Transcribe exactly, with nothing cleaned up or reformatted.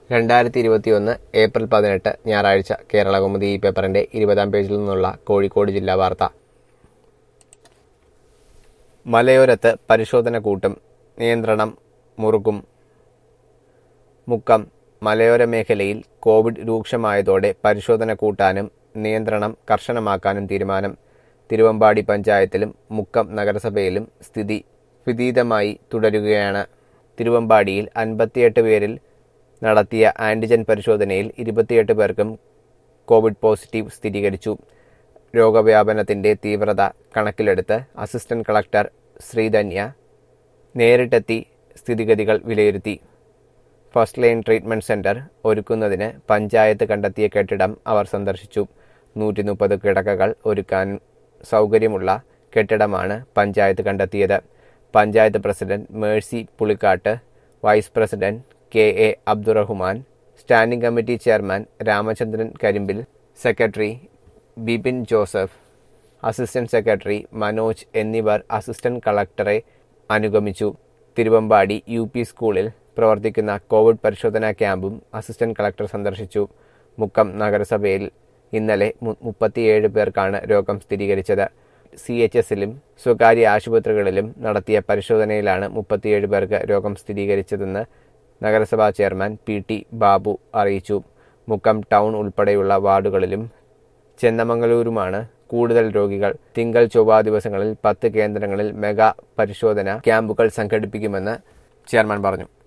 രണ്ടായിരത്തി ഇരുപത്തിയൊന്ന് ഏപ്രിൽ പതിനെട്ട് ഞായറാഴ്ച കേരളകൗമുദി ഈ പേപ്പറിന്റെ ഇരുപതാം പേജിൽ നിന്നുള്ള കോഴിക്കോട് ജില്ലാ വാർത്ത. മലയോരത്ത് പരിശോധന കൂട്ടും, നിയന്ത്രണം മുറുകും. മുക്കം മലയോര മേഖലയിൽ കോവിഡ് രൂക്ഷമായതോടെ പരിശോധന കൂട്ടാനും നിയന്ത്രണം കർശനമാക്കാനും തീരുമാനം. തിരുവമ്പാടി പഞ്ചായത്തിലും മുക്കം നഗരസഭയിലും സ്ഥിതി വിപരീതമായി തുടരുകയാണ്. തിരുവമ്പാടിയിൽ അൻപത്തിയെട്ട് പേരിൽ നടത്തിയ ആന്റിജൻ പരിശോധനയിൽ ഇരുപത്തിയെട്ട് പേർക്കും കോവിഡ് പോസിറ്റീവ് സ്ഥിരീകരിച്ചു. രോഗവ്യാപനത്തിന്റെ തീവ്രത കണക്കിലെടുത്ത് അസിസ്റ്റന്റ് കളക്ടർ ശ്രീധന്യ നേരിട്ടെത്തി സ്ഥിതിഗതികൾ വിലയിരുത്തി. ഫസ്റ്റ് ലൈൻ ട്രീറ്റ്മെന്റ് സെന്റർ ഒരുക്കുന്നതിന് പഞ്ചായത്ത് കണ്ടെത്തിയ കെട്ടിടം അവർ സന്ദർശിച്ചു. നൂറ്റി മുപ്പത് കിടക്കകൾ ഒരുക്കാൻ സൗകര്യമുള്ള കെട്ടിടമാണ് പഞ്ചായത്ത് കണ്ടെത്തിയത്. Panchayat president Mercy Pulikkattu, vice president K A Abdurahman, standing committee chairman Ramachandran Karimbil, secretary Bipin Joseph, assistant secretary Manoj എന്നിവർ അസിസ്റ്റന്റ് കളക്ടറെ അനുഗമിച്ചു. തിരുവമ്പാടി യു പി സ്കൂളിൽ പ്രവർത്തിക്കുന്ന കോവിഡ് പരിശോധനാ ക്യാമ്പും അസിസ്റ്റന്റ് കളക്ടർ സന്ദർശിച്ചു. മുക്കം നഗരസഭയിൽ ഇന്നലെ മുപ്പത്തിയേഴ് പേർക്കാണ് രോഗം സ്ഥിരീകരിച്ചത്. സി എച്ച് എസിലും സ്വകാര്യ ആശുപത്രികളിലും നടത്തിയ പരിശോധനയിലാണ് മുപ്പത്തിയേഴ് പേർക്ക് രോഗം സ്ഥിരീകരിച്ചതെന്ന് നഗരസഭാ ചെയർമാൻ പി ടി ബാബു അറിയിച്ചു. മുക്കം ടൗൺ ഉൾപ്പെടെയുള്ള വാർഡുകളിലും ചെന്നമംഗലൂരുമാണ് കൂടുതൽ രോഗികൾ. തിങ്കൾ ചൊവ്വ ദിവസങ്ങളിൽ പത്ത് കേന്ദ്രങ്ങളിൽ മെഗാ പരിശോധന ക്യാമ്പുകൾ സംഘടിപ്പിക്കുമെന്ന് ചെയർമാൻ പറഞ്ഞു.